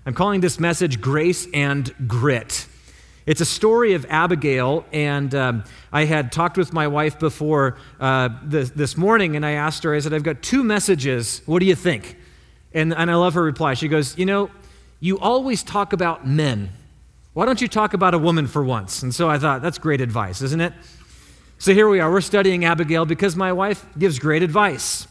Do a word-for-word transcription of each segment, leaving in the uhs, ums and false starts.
I'm calling this message Grace and Grit. It's a story of Abigail, and um, I had talked with my wife before uh, this, this morning, and I asked her, I said, I've got two messages. What do you think? And, and I love her reply. She goes, you know, you always talk about men. Why don't you talk about a woman for once? And so I thought, that's great advice, isn't it? So here we are. We're studying Abigail because my wife gives great advice.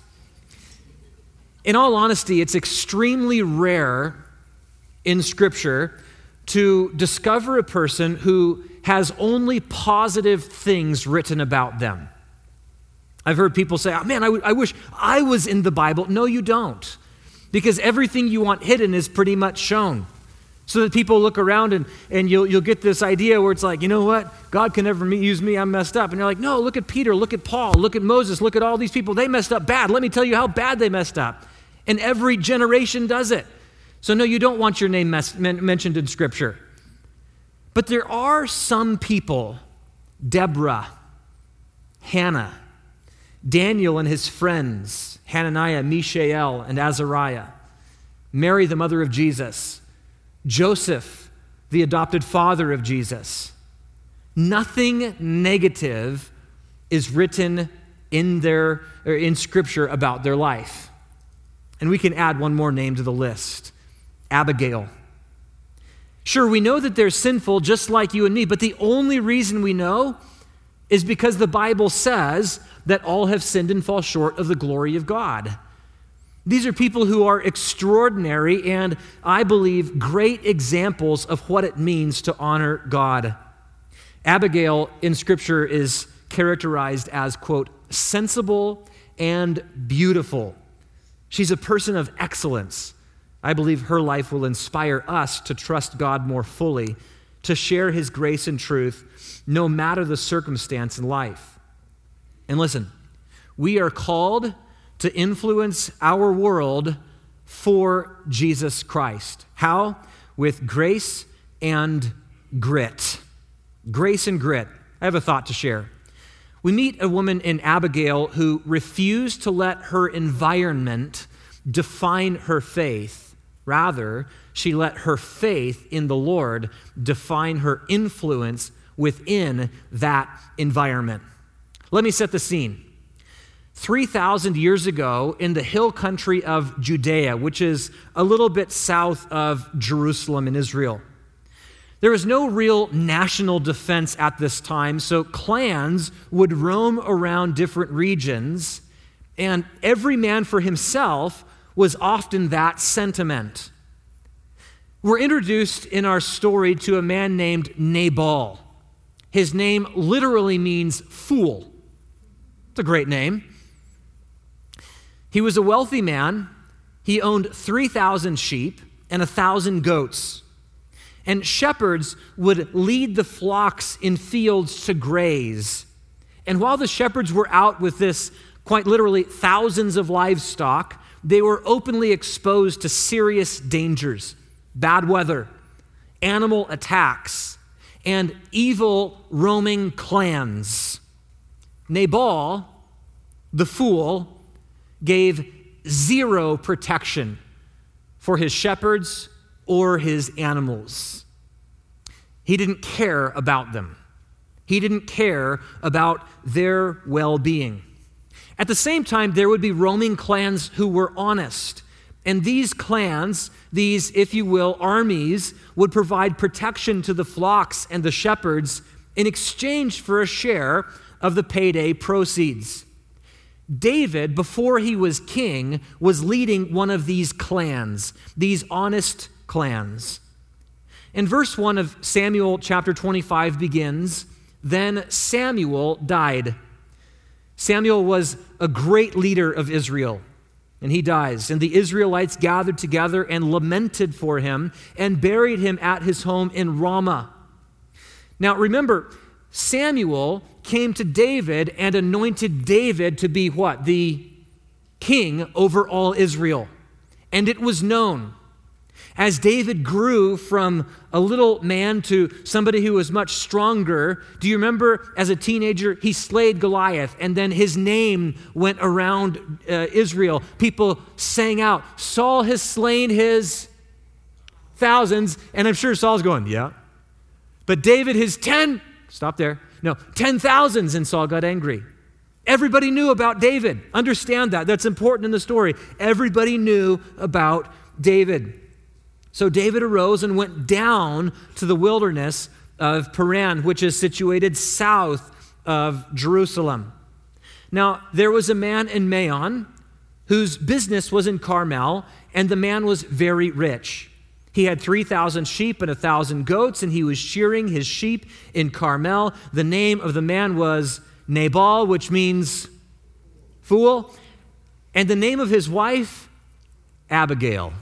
In all honesty, it's extremely rare in Scripture to discover a person who has only positive things written about them. I've heard people say, oh, man, I, w- I wish I was in the Bible. No, you don't. Because everything you want hidden is pretty much shown. So that people look around and, and you'll, you'll get this idea where it's like, you know what? God can never me, use me. I'm messed up. And you're like, no, look at Peter. Look at Paul. Look at Moses. Look at all these people. They messed up bad. Let me tell you how bad they messed up. And every generation does it. So no, you don't want your name mes- men- mentioned in Scripture. But there are some people, Deborah, Hannah, Daniel and his friends, Hananiah, Mishael, and Azariah, Mary, the mother of Jesus, Joseph, the adopted father of Jesus. Nothing negative is written in their or in Scripture about their life. And we can add one more name to the list, Abigail. Sure, we know that they're sinful just like you and me, but the only reason we know is because the Bible says that all have sinned and fall short of the glory of God. These are people who are extraordinary and, I believe, great examples of what it means to honor God. Abigail in Scripture is characterized as, quote, sensible and beautiful. She's a person of excellence. I believe her life will inspire us to trust God more fully, to share His grace and truth, no matter the circumstance in life. And listen, we are called to influence our world for Jesus Christ. How? With grace and grit. Grace and grit. I have a thought to share. We meet a woman in Abigail who refused to let her environment define her faith. Rather, she let her faith in the Lord define her influence within that environment. Let me set the scene. three thousand years ago in the hill country of Judea, which is a little bit south of Jerusalem in Israel, there was no real national defense at this time, so clans would roam around different regions, and every man for himself was often that sentiment. We're introduced in our story to a man named Nabal. His name literally means fool. It's a great name. He was a wealthy man. He owned three thousand sheep and one thousand goats. And shepherds would lead the flocks in fields to graze. And while the shepherds were out with this, quite literally, thousands of livestock, they were openly exposed to serious dangers, bad weather, animal attacks, and evil roaming clans. Nabal, the fool, gave zero protection for his shepherds or his animals. He didn't care about them. He didn't care about their well-being. At the same time, there would be roaming clans who were honest. And these clans, these, if you will, armies, would provide protection to the flocks and the shepherds in exchange for a share of the payday proceeds. David, before he was king, was leading one of these clans, these honest clans. And verse one of Samuel chapter twenty-five begins, "Then Samuel died." Samuel was a great leader of Israel, and he dies. And the Israelites gathered together and lamented for him and buried him at his home in Ramah. Now remember, Samuel came to David and anointed David to be what? The king over all Israel. And it was known. As David grew from a little man to somebody who was much stronger, do you remember as a teenager, he slayed Goliath, and then his name went around uh, Israel. People sang out, "Saul has slain his thousands. And I'm sure Saul's going, yeah. But David, his ten, stop there. No, ten thousands, and Saul got angry. Everybody knew about David. Understand that. That's important in the story. Everybody knew about David. So David arose and went down to the wilderness of Paran, which is situated south of Jerusalem. Now, there was a man in Maon whose business was in Carmel, and the man was very rich. He had three thousand sheep and one thousand goats, and he was shearing his sheep in Carmel. The name of the man was Nabal, which means fool, and the name of his wife, Abigail.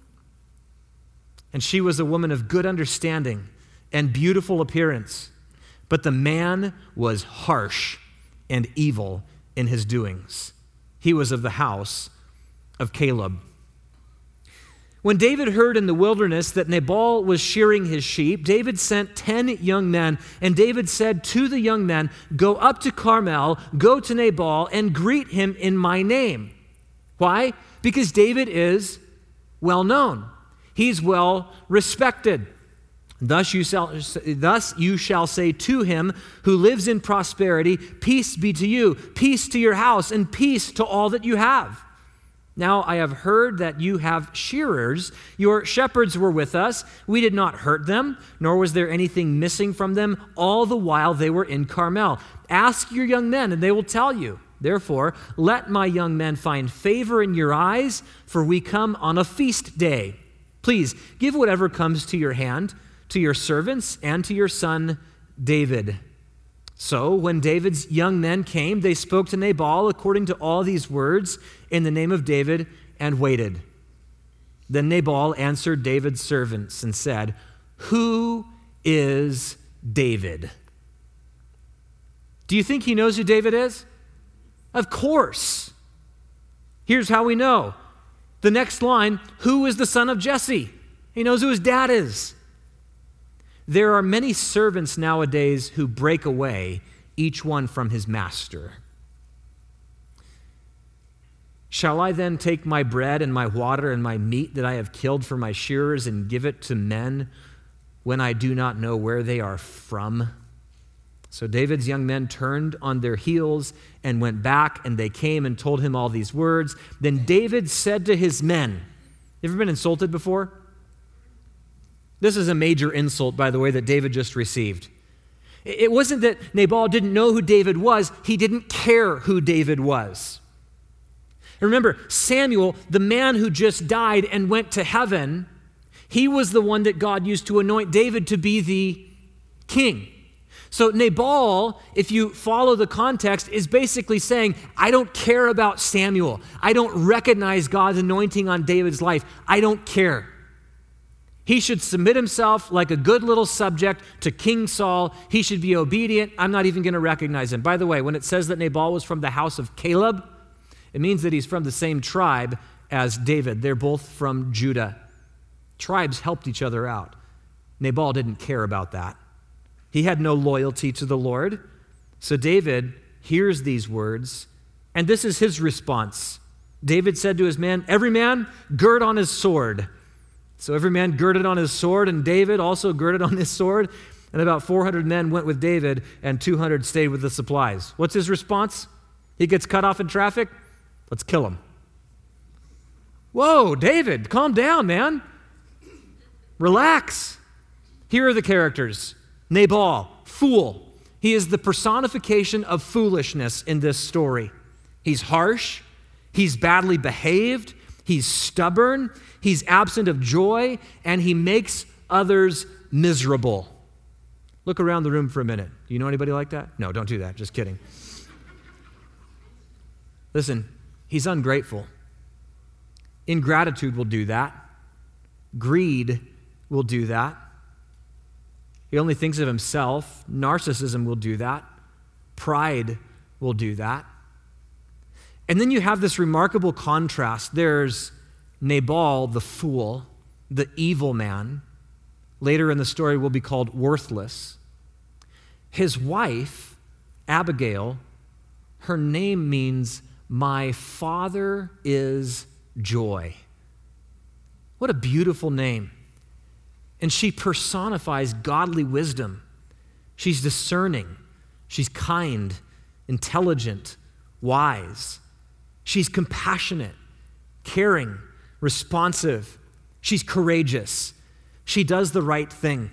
And she was a woman of good understanding and beautiful appearance. But the man was harsh and evil in his doings. He was of the house of Caleb. When David heard in the wilderness that Nabal was shearing his sheep, David sent ten young men, and David said to the young men, "Go up to Carmel, go to Nabal, and greet him in my name." Why? Because David is well known. He's well respected. Thus you shall, thus you shall say to him who lives in prosperity, "Peace be to you, peace to your house, and peace to all that you have." Now I have heard that you have shearers. Your shepherds were with us. We did not hurt them, nor was there anything missing from them all the while they were in Carmel. Ask your young men, and they will tell you. Therefore, let my young men find favor in your eyes, for we come on a feast day. Please give whatever comes to your hand to your servants and to your son David. So when David's young men came, they spoke to Nabal according to all these words in the name of David and waited. Then Nabal answered David's servants and said, "Who is David?" Do you think he knows who David is? Of course. Here's how we know. The next line, who is the son of Jesse? He knows who his dad is. There are many servants nowadays who break away, each one from his master. Shall I then take my bread and my water and my meat that I have killed for my shearers and give it to men when I do not know where they are from? So David's young men turned on their heels and went back, and they came and told him all these words. Then David said to his men, you ever been insulted before? This is a major insult, by the way, that David just received. It wasn't that Nabal didn't know who David was. He didn't care who David was. And remember, Samuel, the man who just died and went to heaven, he was the one that God used to anoint David to be the king. So Nabal, if you follow the context, is basically saying, I don't care about Samuel. I don't recognize God's anointing on David's life. I don't care. He should submit himself like a good little subject to King Saul. He should be obedient. I'm not even going to recognize him. By the way, when it says that Nabal was from the house of Caleb, it means that he's from the same tribe as David. They're both from Judah. Tribes helped each other out. Nabal didn't care about that. He had no loyalty to the Lord. So David hears these words, and this is his response. David said to his men, every man gird on his sword. So every man girded on his sword, and David also girded on his sword. And about four hundred men went with David, and two hundred stayed with the supplies. What's his response? He gets cut off in traffic? Let's kill him. Whoa, David, calm down, man. Relax. Here are the characters. Nabal, fool. He is the personification of foolishness in this story. He's harsh. He's badly behaved. He's stubborn. He's absent of joy, and he makes others miserable. Look around the room for a minute. Do you know anybody like that? No, don't do that. Just kidding. Listen, he's ungrateful. Ingratitude will do that. Greed will do that. He only thinks of himself. Narcissism will do that. Pride will do that. And then you have this remarkable contrast. There's Nabal, the fool, the evil man. Later in the story will be called worthless. His wife, Abigail, her name means my father is joy. What a beautiful name. And she personifies godly wisdom. She's discerning. She's kind, intelligent, wise. She's compassionate, caring, responsive. She's courageous. She does the right thing.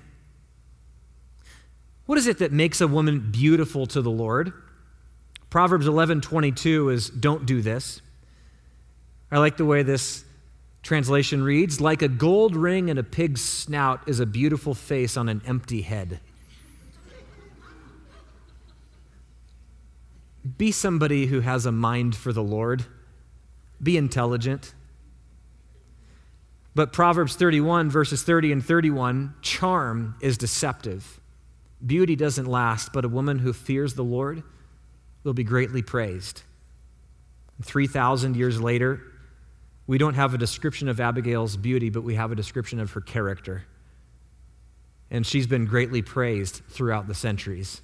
What is it that makes a woman beautiful to the Lord? Proverbs eleven twenty-two is, don't do this. I like the way this translation reads, like a gold ring in a pig's snout is a beautiful face on an empty head. Be somebody who has a mind for the Lord. Be intelligent. But Proverbs thirty-one, verses thirty and thirty-one, charm is deceptive. Beauty doesn't last, but a woman who fears the Lord will be greatly praised. three thousand years later, we don't have a description of Abigail's beauty, but we have a description of her character. And she's been greatly praised throughout the centuries.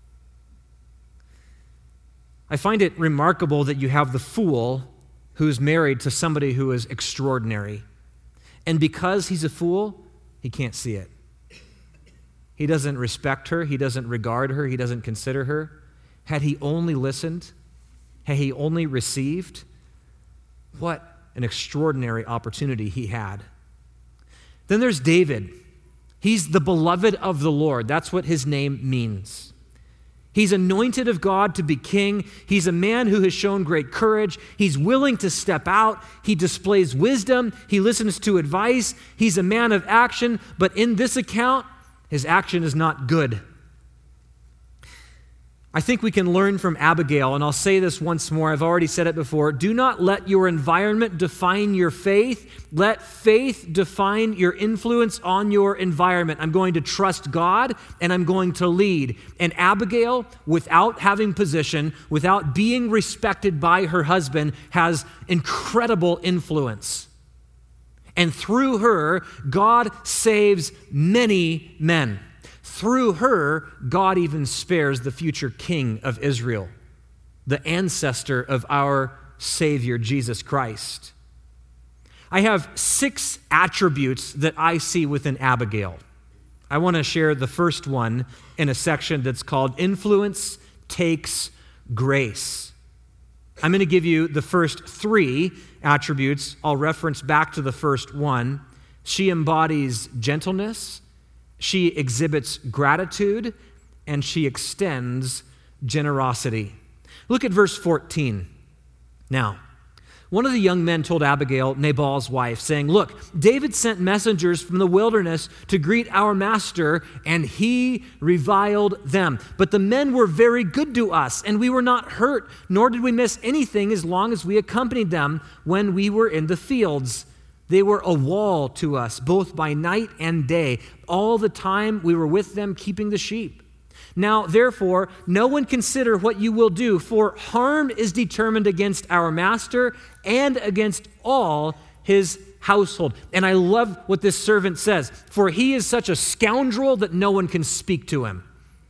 I find it remarkable that you have the fool who's married to somebody who is extraordinary. And because he's a fool, he can't see it. He doesn't respect her. He doesn't regard her. He doesn't consider her. Had he only listened, had he only received, what an extraordinary opportunity he had. Then there's David. He's the beloved of the Lord. That's what his name means. He's anointed of God to be king. He's a man who has shown great courage. He's willing to step out. He displays wisdom. He listens to advice. He's a man of action. But in this account, his action is not good. I think we can learn from Abigail, and I'll say this once more. I've already said it before. Do not let your environment define your faith. Let faith define your influence on your environment. I'm going to trust God, and I'm going to lead. And Abigail, without having position, without being respected by her husband, has incredible influence. And through her, God saves many men. Through her, God even spares the future king of Israel, the ancestor of our Savior, Jesus Christ. I have six attributes that I see within Abigail. I want to share the first one in a section that's called Influence Takes Grace. I'm going to give you the first three attributes. I'll reference back to the first one. She embodies gentleness. She exhibits gratitude, and she extends generosity. Look at verse fourteen. Now, one of the young men told Abigail, Nabal's wife, saying, look, David sent messengers from the wilderness to greet our master, and he reviled them. But the men were very good to us, and we were not hurt, nor did we miss anything as long as we accompanied them when we were in the fields. They were a wall to us, both by night and day. All the time we were with them keeping the sheep. Now, therefore, no one consider what you will do, for harm is determined against our master and against all his household. And I love what this servant says, for he is such a scoundrel that no one can speak to him.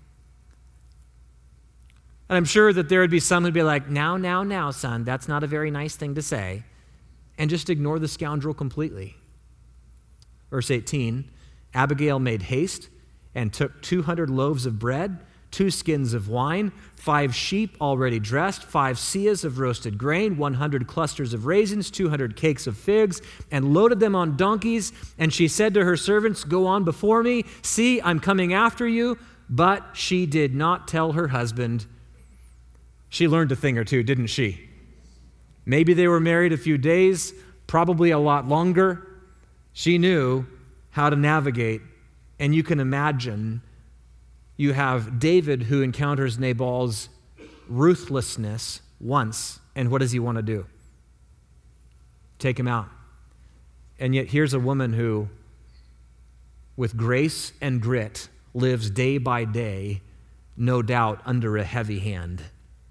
And I'm sure that there would be some who'd be like, now, now, now, son, that's not a very nice thing to say. And just ignore the scoundrel completely. Verse eighteen, Abigail made haste and took two hundred loaves of bread, two skins of wine, five sheep already dressed, five seahs of roasted grain, one hundred clusters of raisins, two hundred cakes of figs, and loaded them on donkeys. And she said to her servants, go on before me. See, I'm coming after you. But she did not tell her husband. She learned a thing or two, didn't she? Maybe they were married a few days, probably a lot longer. She knew how to navigate. And you can imagine you have David who encounters Nabal's ruthlessness once. And what does he want to do? Take him out. And yet here's a woman who, with grace and grit, lives day by day, no doubt under a heavy hand.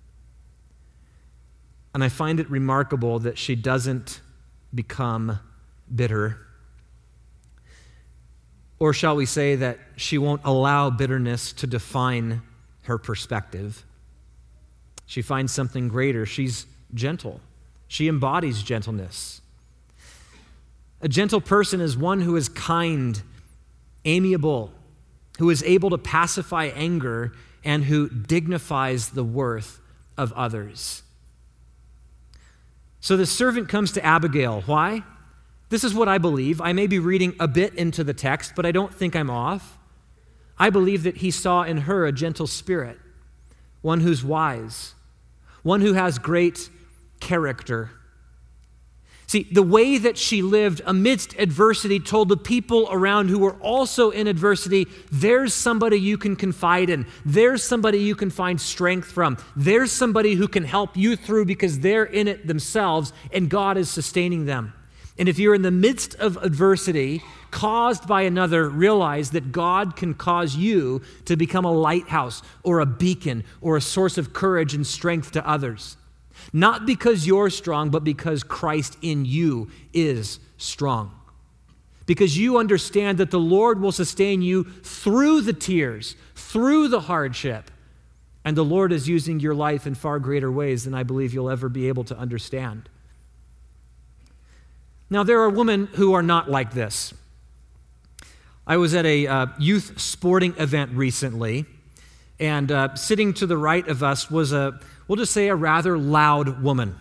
And I find it remarkable that she doesn't become bitter. Or shall we say that she won't allow bitterness to define her perspective. She finds something greater. She's gentle. She embodies gentleness. A gentle person is one who is kind amiable, who is able to pacify anger, and who dignifies the worth of others. So the servant comes to Abigail. Why? This is what I believe. I may be reading a bit into the text, but I don't think I'm off. I believe that he saw in her a gentle spirit, one who's wise, one who has great character. See, the way that she lived amidst adversity told the people around who were also in adversity, there's somebody you can confide in. There's somebody you can find strength from. There's somebody who can help you through because they're in it themselves and God is sustaining them. And if you're in the midst of adversity caused by another, realize that God can cause you to become a lighthouse or a beacon or a source of courage and strength to others. Not because you're strong, but because Christ in you is strong. Because you understand that the Lord will sustain you through the tears, through the hardship. And the Lord is using your life in far greater ways than I believe you'll ever be able to understand. Now, there are women who are not like this. I was at a uh, youth sporting event recently, and uh, sitting to the right of us was a we'll just say a rather loud woman.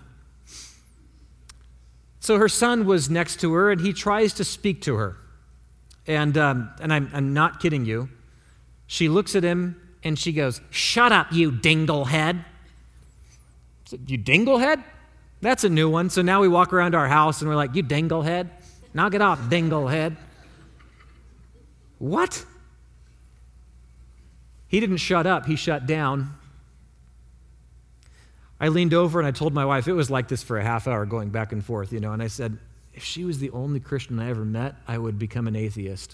So her son was next to her, and he tries to speak to her. And um, and I'm, I'm not kidding you. She looks at him, and she goes, "Shut up, you dinglehead." You dinglehead? That's a new one. So now we walk around our house, and we're like, "You dinglehead? Knock it off, dinglehead." What? He didn't shut up. He shut down. I leaned over and I told my wife, it was like this for a half hour going back and forth, you know, and I said, if she was the only Christian I ever met, I would become an atheist.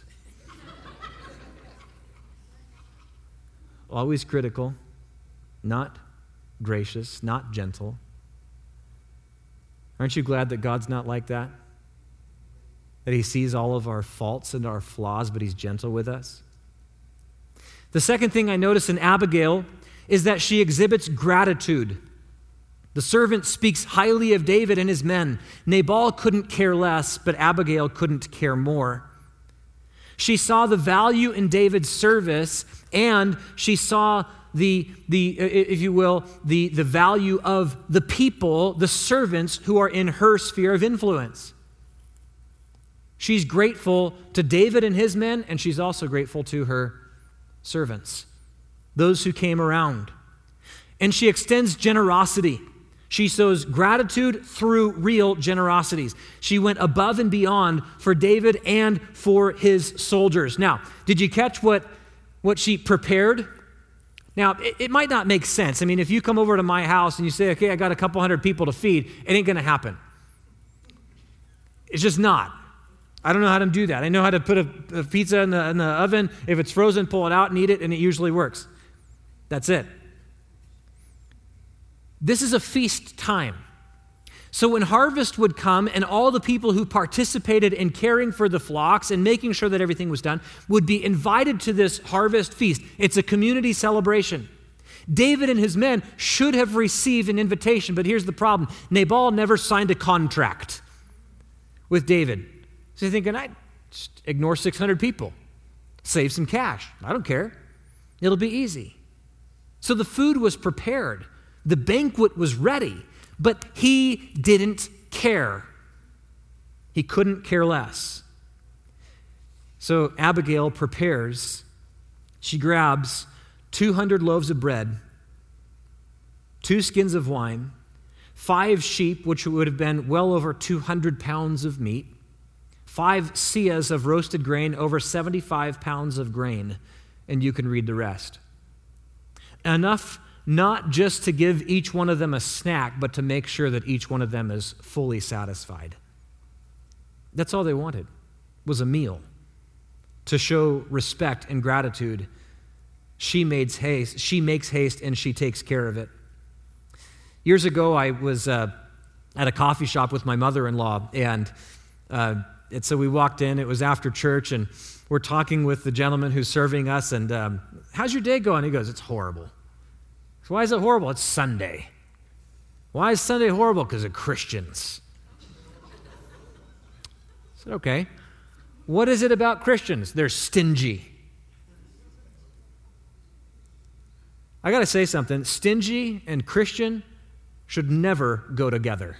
Always critical, not gracious, not gentle. Aren't you glad that God's not like that? That he sees all of our faults and our flaws, but he's gentle with us? The second thing I notice in Abigail is that she exhibits gratitude. The servant speaks highly of David and his men. Nabal couldn't care less, but Abigail couldn't care more. She saw the value in David's service, and she saw the, the if you will, the, the value of the people, the servants who are in her sphere of influence. She's grateful to David and his men, and she's also grateful to her servants, those who came around. And she extends generosity. She shows gratitude through real generosities. She went above and beyond for David and for his soldiers. Now, did you catch what, what she prepared? Now, it, it might not make sense. I mean, if you come over to my house and you say, okay, I got a couple hundred people to feed, it ain't going to happen. It's just not. I don't know how to do that. I know how to put a, a pizza in the, in the oven. If it's frozen, pull it out and eat it, and it usually works. That's it. This is a feast time. So when harvest would come and all the people who participated in caring for the flocks and making sure that everything was done would be invited to this harvest feast. It's a community celebration. David and his men should have received an invitation, but here's the problem. Nabal never signed a contract with David. So you're thinking, I just ignore six hundred people, save some cash. I don't care. It'll be easy. So the food was prepared. The banquet was ready, but he didn't care. He couldn't care less. So Abigail prepares. She grabs two hundred loaves of bread, two skins of wine, five sheep, which would have been well over two hundred pounds of meat, five seahs of roasted grain, over seventy-five pounds of grain, and you can read the rest. Enough not just to give each one of them a snack, but to make sure that each one of them is fully satisfied. That's all they wanted, was a meal. To show respect and gratitude, she makes haste, she makes haste and she takes care of it. Years ago, I was uh, at a coffee shop with my mother-in-law, and, uh, and so we walked in. It was after church, and we're talking with the gentleman who's serving us, and um, how's your day going? He goes, it's horrible. So why is it horrible? It's Sunday. Why is Sunday horrible? Because of Christians. I said, okay. What is it about Christians? They're stingy. I got to say something. Stingy and Christian should never go together.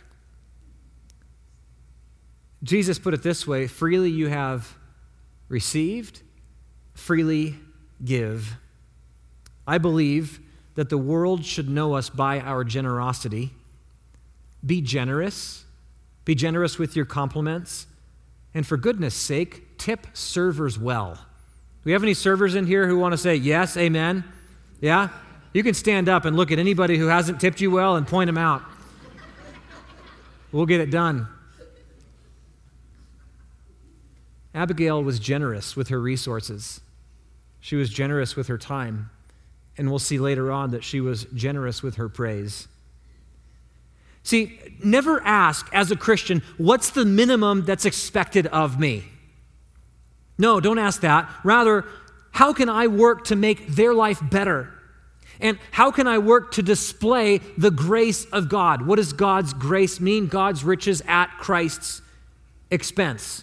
Jesus put it this way, freely you have received, freely give. I believe that the world should know us by our generosity. Be generous. Be generous with your compliments. And for goodness sake, tip servers well. Do we have any servers in here who want to say yes, amen? Yeah? You can stand up and look at anybody who hasn't tipped you well and point them out. We'll get it done. Abigail was generous with her resources. She was generous with her time. And we'll see later on that she was generous with her praise. See, never ask as a Christian, what's the minimum that's expected of me? No, don't ask that. Rather, how can I work to make their life better? And how can I work to display the grace of God? What does God's grace mean? God's riches at Christ's expense.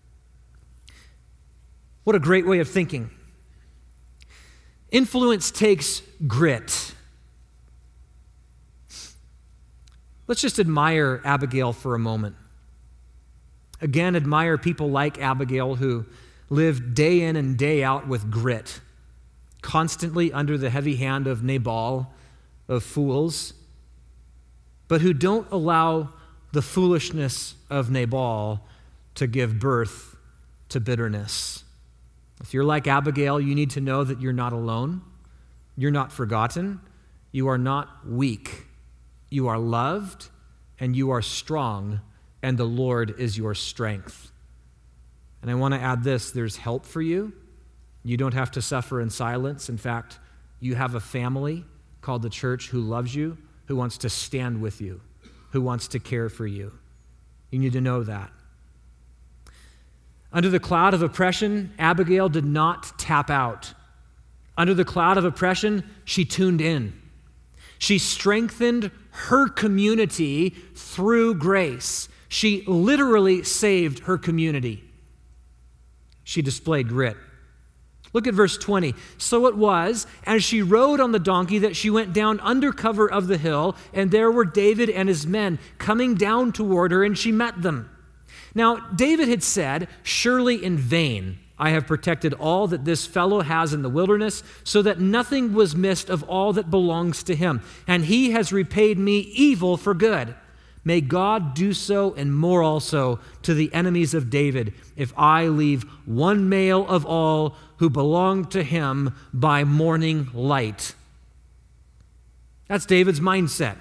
What a great way of thinking. Influence takes grit. Let's just admire Abigail for a moment. Again, admire people like Abigail who live day in and day out with grit, constantly under the heavy hand of Nabal, of fools, but who don't allow the foolishness of Nabal to give birth to bitterness. If you're like Abigail, you need to know that you're not alone. You're not forgotten. You are not weak. You are loved, and you are strong, and the Lord is your strength. And I want to add this, there's help for you. You don't have to suffer in silence. In fact, you have a family called the church who loves you, who wants to stand with you, who wants to care for you. You need to know that. Under the cloud of oppression, Abigail did not tap out. Under the cloud of oppression, she tuned in. She strengthened her community through grace. She literally saved her community. She displayed grit. Look at verse twenty. So it was, as she rode on the donkey, that she went down under cover of the hill, and there were David and his men coming down toward her, and she met them. Now, David had said, surely in vain I have protected all that this fellow has in the wilderness, so that nothing was missed of all that belongs to him. And he has repaid me evil for good. May God do so and more also to the enemies of David, if I leave one male of all who belong to him by morning light. That's David's mindset.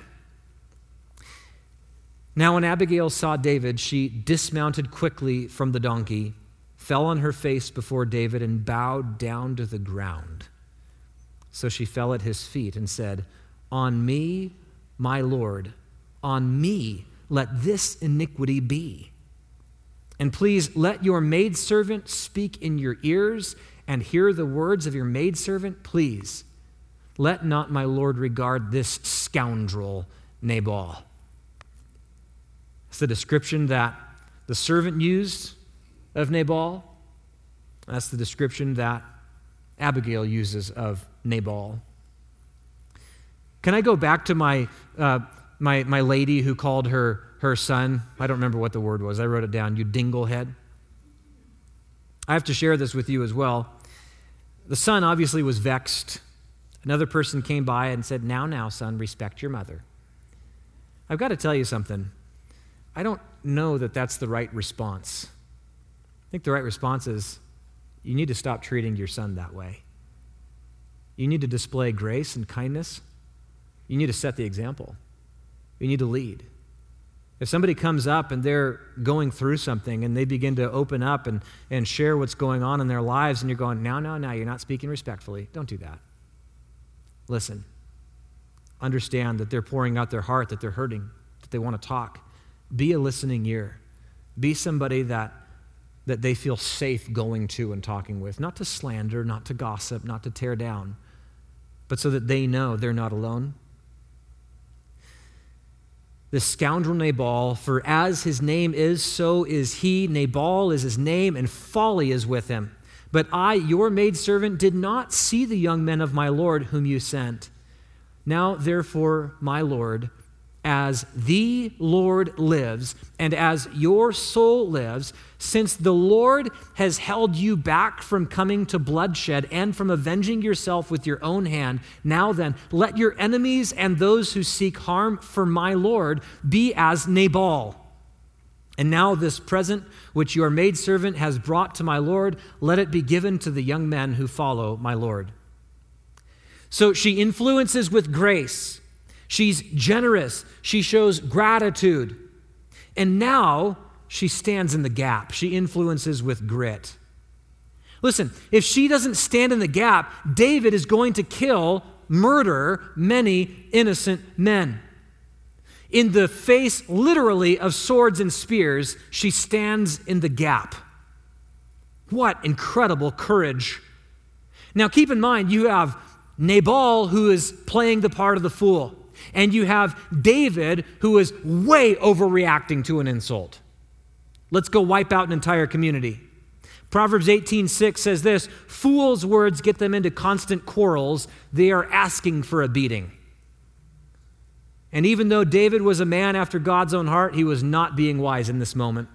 Now when Abigail saw David, she dismounted quickly from the donkey, fell on her face before David, and bowed down to the ground. So she fell at his feet and said, "On me, my Lord, on me let this iniquity be. And please let your maidservant speak in your ears and hear the words of your maidservant. Please let not my Lord regard this scoundrel Nabal." It's the description that the servant used of Nabal. That's the description that Abigail uses of Nabal. Can I go back to my uh, my my lady who called her her son? I don't remember what the word was. I wrote it down. You dinglehead. I have to share this with you as well. The son obviously was vexed. Another person came by and said, "Now, now, son, respect your mother." I've got to tell you something. I don't know that that's the right response. I think the right response is, you need to stop treating your son that way. You need to display grace and kindness. You need to set the example. You need to lead. If somebody comes up and they're going through something and they begin to open up and, and share what's going on in their lives, and you're going, now, now, now, you're not speaking respectfully, don't do that. Listen. Understand that they're pouring out their heart, that they're hurting, that they want to talk. Be a listening ear. Be somebody that, that they feel safe going to and talking with, not to slander, not to gossip, not to tear down, but so that they know they're not alone. this scoundrel Nabal, for as his name is, so is he. Nabal is his name, and folly is with him. But I, your maidservant, did not see the young men of my Lord whom you sent. Now, therefore, my Lord, as the Lord lives, and as your soul lives, since the Lord has held you back from coming to bloodshed and from avenging yourself with your own hand, now then, let your enemies and those who seek harm for my Lord be as Nabal. And now this present which your maidservant has brought to my Lord, let it be given to the young men who follow my Lord. So she influences with grace. She's generous. She shows gratitude. And now she stands in the gap. She influences with grit. Listen, if she doesn't stand in the gap, David is going to kill, murder many innocent men. In the face, literally, of swords and spears, she stands in the gap. What incredible courage. Now keep in mind, you have Nabal, who is playing the part of the fool. And you have David, who is way overreacting to an insult. Let's go wipe out an entire community. Proverbs eighteen six says this, fools' words get them into constant quarrels. They are asking for a beating. And even though David was a man after God's own heart, he was not being wise in this moment.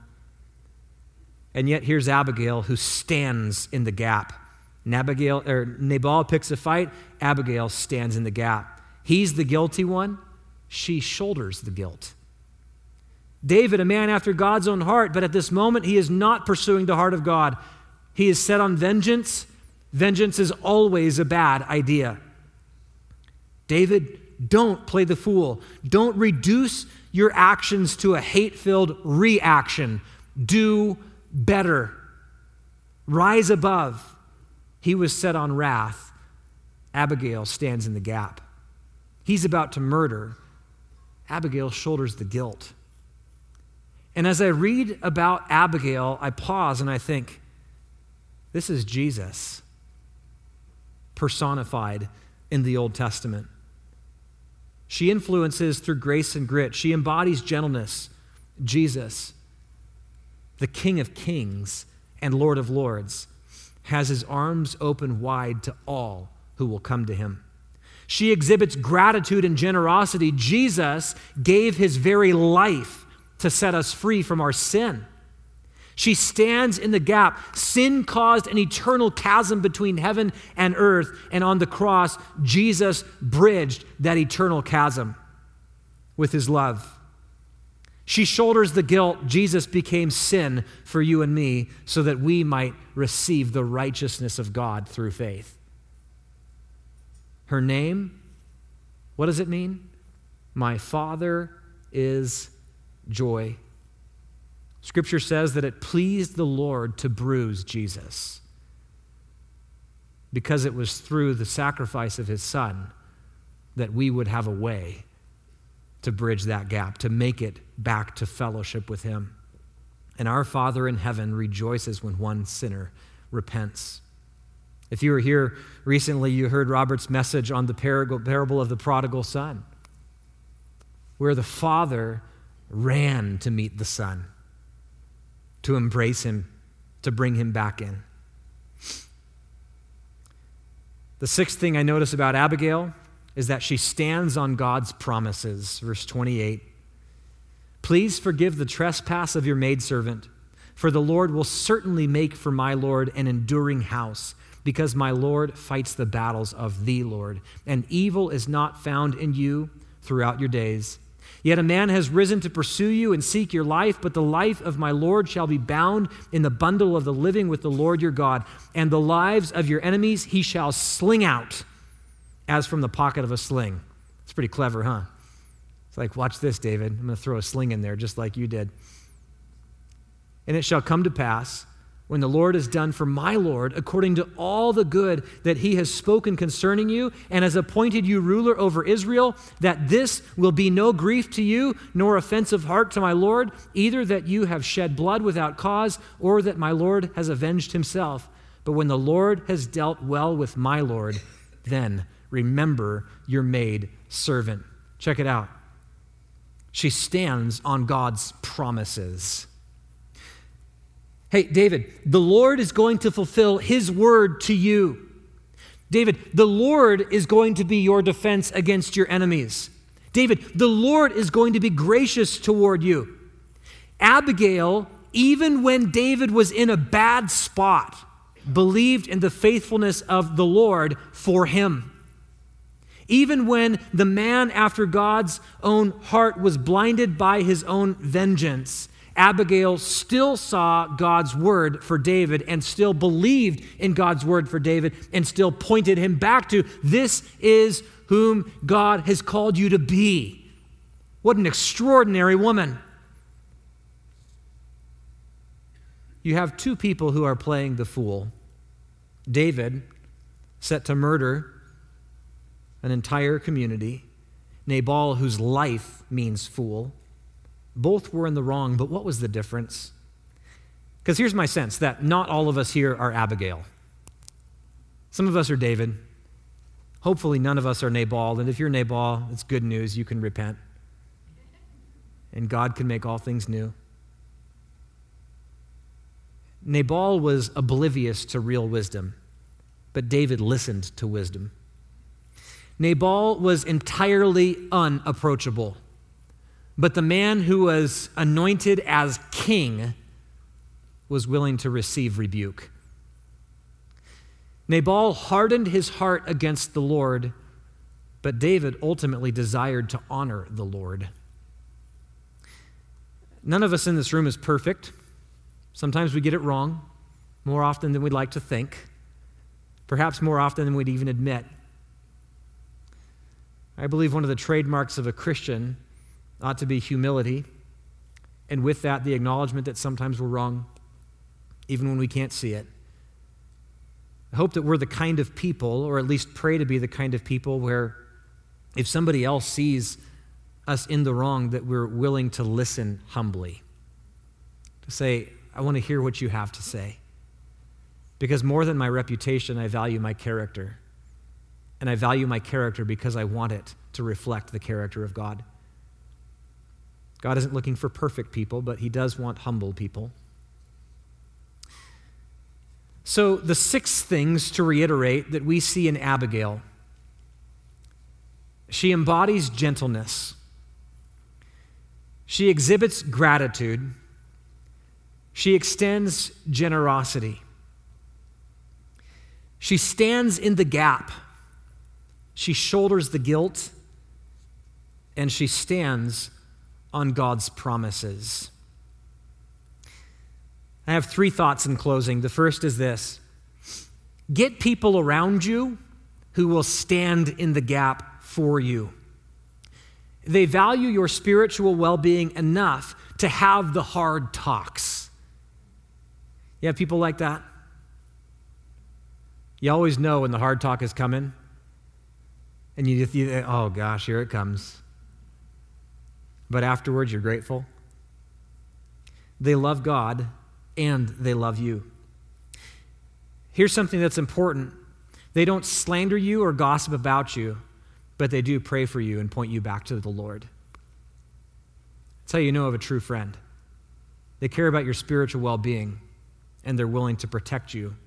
And yet here's Abigail, who stands in the gap. Abigail, or Nabal picks a fight, Abigail stands in the gap. He's the guilty one. She shoulders the guilt. David, a man after God's own heart, but at this moment, he is not pursuing the heart of God. He is set on vengeance. Vengeance is always a bad idea. David, don't play the fool. Don't reduce your actions to a hate-filled reaction. Do better. Rise above. He was set on wrath. Abigail stands in the gap. He's about to murder. Abigail shoulders the guilt. And as I read about Abigail, I pause and I think, this is Jesus personified in the Old Testament. She influences through grace and grit. She embodies gentleness. Jesus, the King of Kings and Lord of Lords, has his arms open wide to all who will come to him. She exhibits gratitude and generosity. Jesus gave his very life to set us free from our sin. She stands in the gap. Sin caused an eternal chasm between heaven and earth, and on the cross, Jesus bridged that eternal chasm with his love. She shoulders the guilt. Jesus became sin for you and me so that we might receive the righteousness of God through faith. Her name, what does it mean? My Father is joy. Scripture says that it pleased the Lord to bruise Jesus because it was through the sacrifice of his Son that we would have a way to bridge that gap, to make it back to fellowship with him. And our Father in heaven rejoices when one sinner repents. If you were here recently, you heard Robert's message on the parable of the prodigal son, where the father ran to meet the son, to embrace him, to bring him back in. The sixth thing I notice about Abigail is that she stands on God's promises. Verse twenty-eight, please forgive the trespass of your maidservant, for the Lord will certainly make for my Lord an enduring house, because my Lord fights the battles of the Lord, and evil is not found in you throughout your days. Yet a man has risen to pursue you and seek your life, but the life of my Lord shall be bound in the bundle of the living with the Lord your God, and the lives of your enemies he shall sling out as from the pocket of a sling. It's pretty clever, huh? It's like, watch this, David. I'm going to throw a sling in there just like you did. And it shall come to pass, when the Lord has done for my Lord according to all the good that he has spoken concerning you and has appointed you ruler over Israel, that this will be no grief to you, nor offense of heart to my Lord, either that you have shed blood without cause, or that my Lord has avenged himself. But when the Lord has dealt well with my Lord, then remember your maid servant. Check it out. She stands on God's promises. Hey, David, the Lord is going to fulfill his word to you. David, the Lord is going to be your defense against your enemies. David, the Lord is going to be gracious toward you. Abigail, even when David was in a bad spot, believed in the faithfulness of the Lord for him. Even when the man after God's own heart was blinded by his own vengeance, Abigail still saw God's word for David and still believed in God's word for David and still pointed him back to, this is whom God has called you to be. What an extraordinary woman. You have two people who are playing the fool. David, set to murder an entire community. Nabal, whose life means fool. Both were in the wrong, but what was the difference? Because here's my sense that not all of us here are Abigail. Some of us are David. Hopefully none of us are Nabal, and if you're Nabal, it's good news. You can repent, and God can make all things new. Nabal was oblivious to real wisdom, but David listened to wisdom. Nabal was entirely unapproachable, but the man who was anointed as king was willing to receive rebuke. Nabal hardened his heart against the Lord, but David ultimately desired to honor the Lord. None of us in this room is perfect. Sometimes we get it wrong, more often than we'd like to think, perhaps more often than we'd even admit. I believe one of the trademarks of a Christian ought to be humility, and with that, the acknowledgement that sometimes we're wrong, even when we can't see it. I hope that we're the kind of people, or at least pray to be the kind of people, where if somebody else sees us in the wrong, that we're willing to listen humbly, to say, I want to hear what you have to say. Because more than my reputation, I value my character. And I value my character because I want it to reflect the character of God. God isn't looking for perfect people, but he does want humble people. So the six things to reiterate that we see in Abigail. She embodies gentleness. She exhibits gratitude. She extends generosity. She stands in the gap. She shoulders the guilt, and she stands on God's promises. I have three thoughts in closing. The first is this: get people around you who will stand in the gap for you. They value your spiritual well-being enough to have the hard talks. You have people like that? You always know when the hard talk is coming. And you, you oh gosh, here it comes. But afterwards, you're grateful. They love God and they love you. Here's something that's important. They don't slander you or gossip about you, but they do pray for you and point you back to the Lord. That's how you know of a true friend. They care about your spiritual well-being and they're willing to protect you.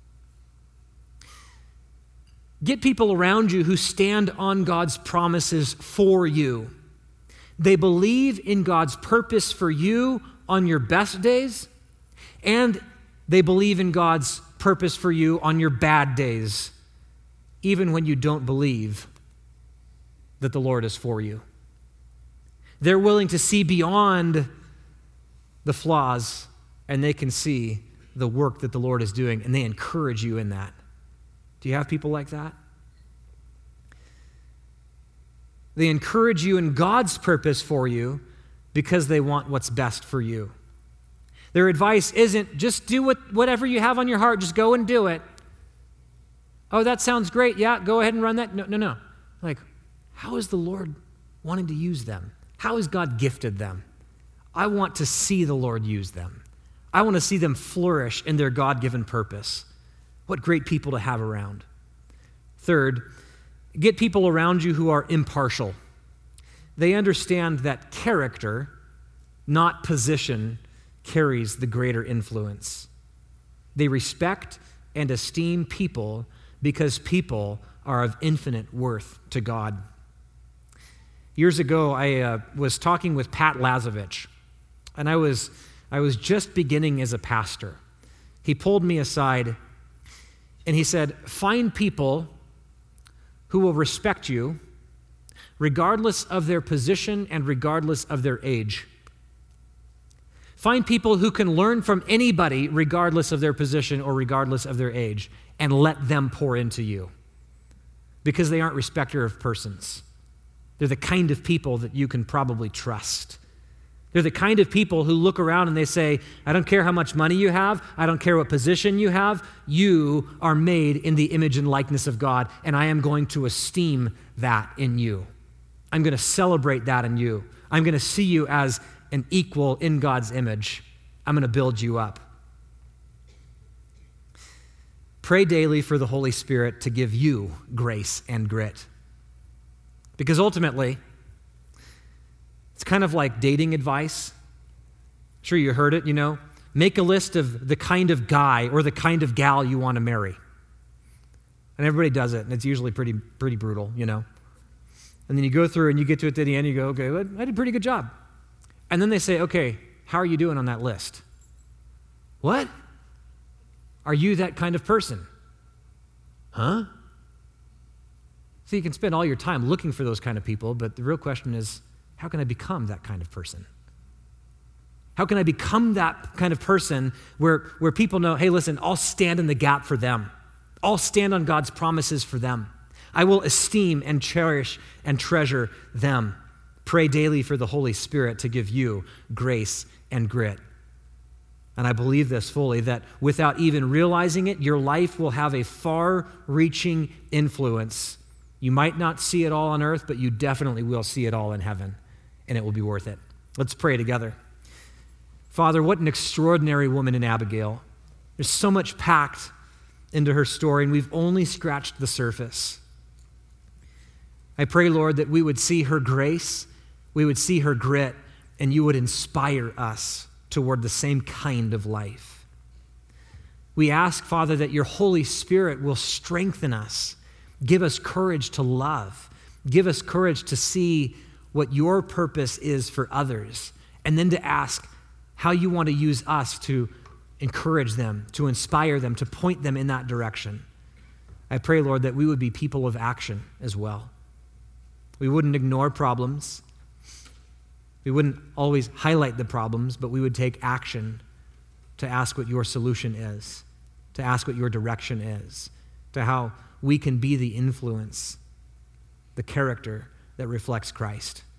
Get people around you who stand on God's promises for you. They believe in God's purpose for you on your best days, and they believe in God's purpose for you on your bad days, even when you don't believe that the Lord is for you. They're willing to see beyond the flaws, and they can see the work that the Lord is doing, and they encourage you in that. Do you have people like that? They encourage you in God's purpose for you because they want what's best for you. Their advice isn't just do what, whatever you have on your heart, just go and do it. Oh, that sounds great. Yeah, go ahead and run that. No, no, no. Like, how is the Lord wanting to use them? How has God gifted them? I want to see the Lord use them. I want to see them flourish in their God-given purpose. What great people to have around. Third, get people around you who are impartial. they understand that character, not position, carries the greater influence. They respect and esteem people because people are of infinite worth to God. Years ago, I uh, was talking with Pat Lazovich, and I was, I was just beginning as a pastor. He pulled me aside, and he said, find people who will respect you regardless of their position and regardless of their age. Find people who can learn from anybody regardless of their position or regardless of their age, and let them pour into you, because they aren't respecter of persons. They're the kind of people that you can probably trust. They're the kind of people who look around and they say, I don't care how much money you have, I don't care what position you have, you are made in the image and likeness of God, and I am going to esteem that in you. I'm going to celebrate that in you. I'm going to see you as an equal in God's image. I'm going to build you up. Pray daily for the Holy Spirit to give you grace and grit. Because ultimately, it's kind of like dating advice. I'm sure you heard it, you know. Make a list of the kind of guy or the kind of gal you want to marry. And everybody does it, and it's usually pretty pretty brutal, you know. And then you go through and you get to it at the end, you go, okay, well, I did a pretty good job. And then they say, okay, how are you doing on that list? What? Are you that kind of person? Huh? So you can spend all your time looking for those kind of people, but the real question is, how can I become that kind of person? How can I become that kind of person where, where people know, hey, listen, I'll stand in the gap for them. I'll stand on God's promises for them. I will esteem and cherish and treasure them. Pray daily for the Holy Spirit to give you grace and grit. And I believe this fully, that without even realizing it, your life will have a far-reaching influence. You might not see it all on earth, but you definitely will see it all in heaven, and it will be worth it. Let's pray together. Father, what an extraordinary woman in Abigail. There's so much packed into her story, and we've only scratched the surface. I pray, Lord, that we would see her grace, we would see her grit, and you would inspire us toward the same kind of life. We ask, Father, that your Holy Spirit will strengthen us, give us courage to love, give us courage to see what your purpose is for others, and then to ask how you want to use us to encourage them, to inspire them, to point them in that direction. I pray, Lord, that we would be people of action as well. We wouldn't ignore problems. We wouldn't always highlight the problems, but we would take action to ask what your solution is, to ask what your direction is, to how we can be the influence, the character that reflects Christ.